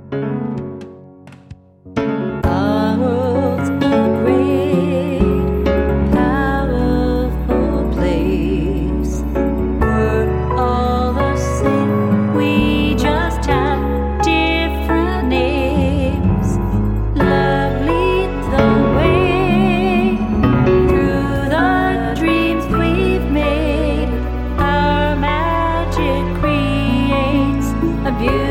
Our world's a great, powerful place. We're all the same, we just have different names. Love leads the way through the dreams we've made. Our magic creates a beautiful